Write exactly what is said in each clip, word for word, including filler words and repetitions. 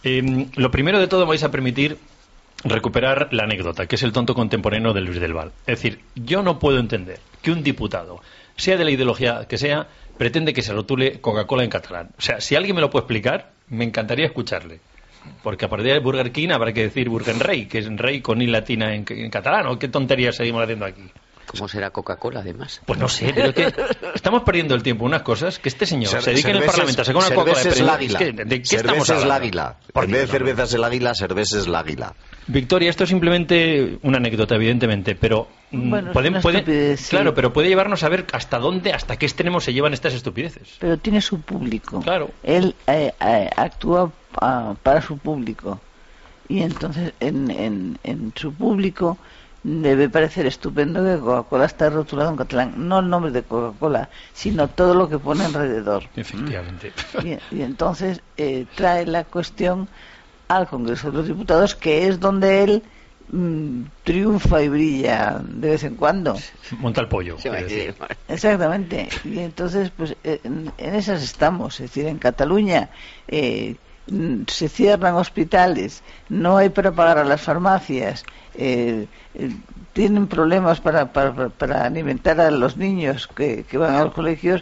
Eh, lo primero de todo, me vais a permitir recuperar la anécdota, que es el tonto contemporáneo de Luis del Val. Es decir, yo no puedo entender que un diputado, sea de la ideología que sea, pretende que se rotule Coca-Cola en catalán. O sea, si alguien me lo puede explicar, me encantaría escucharle. Porque a partir de Burger King habrá que decir Burger Rey, que es rey con i latina en, en catalán. ¿O qué tonterías seguimos haciendo aquí? ¿Cómo será Coca-Cola, además? Pues no sé, pero que estamos perdiendo el tiempo. Unas cosas que este señor Cer se dedica en el Parlamento a sacar una Coca-Cola cerveza es el águila. ¿De, de qué cerveza estamos es el hablando? águila. Por En vez de Dios, cerveza es el águila, cerveza es el águila. Victoria, esto es simplemente una anécdota, evidentemente, pero mm, Bueno, es pueden, una puede, estupidez, sí. claro, pero puede llevarnos a ver hasta dónde, hasta qué extremo se llevan estas estupideces. Pero tiene su público. Claro. Él eh, eh, actúa uh, para su público. Y entonces en, en, en su público debe parecer estupendo que Coca-Cola está rotulado en catalán. No el nombre de Coca-Cola, sino todo lo que pone alrededor. Efectivamente. Y, y entonces eh, trae la cuestión al Congreso de los Diputados, que es donde él mmm, triunfa y brilla de vez en cuando. Monta el pollo. Sí, decir. Exactamente. Y entonces, pues en, en esas estamos. Es decir, en Cataluña eh, se cierran hospitales, no hay para pagar a las farmacias, eh, eh, tienen problemas para, para, para alimentar a los niños que, que van a los colegios,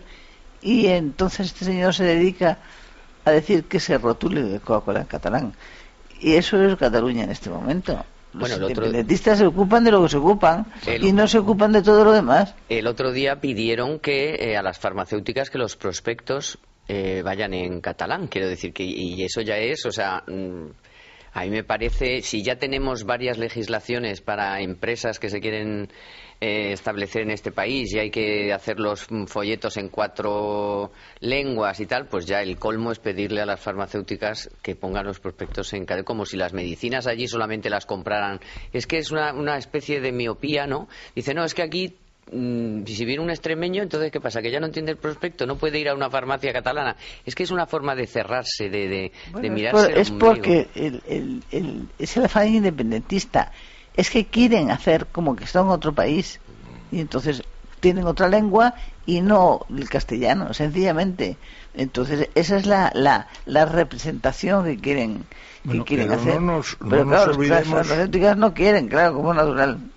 y entonces este señor se dedica a decir que se rotule de Coca-Cola en catalán. Y eso es Cataluña en este momento. Los Bueno, el otro- independentistas se ocupan de lo que se ocupan El- y no se ocupan de todo lo demás. El otro día pidieron que eh, a las farmacéuticas que los prospectos eh, vayan en catalán. Quiero decir que y eso ya es, o sea, mm, a mí me parece, si ya tenemos varias legislaciones para empresas que se quieren eh, establecer en este país y hay que hacer los mm, folletos en cuatro lenguas y tal, pues ya el colmo es pedirle a las farmacéuticas que pongan los prospectos en catalán, como si las medicinas allí solamente las compraran. Es que es una, una especie de miopía, ¿no? Dice, no, es que aquí mm, si viene un extremeño, entonces ¿qué pasa? Que ya no entiende el prospecto, no puede ir a una farmacia catalana. Es que es una forma de cerrarse, de, de, Bueno, de mirarse es, por- es el ombligo. porque el, el, el, es el afán independentista. Es que quieren hacer como que son otro país y entonces tienen otra lengua y no el castellano, sencillamente. Entonces esa es la, la, la representación que quieren, que Bueno, quieren pero hacer. no nos- no pero nos claro, las olvidemos- farmacéuticas no quieren, claro, como natural.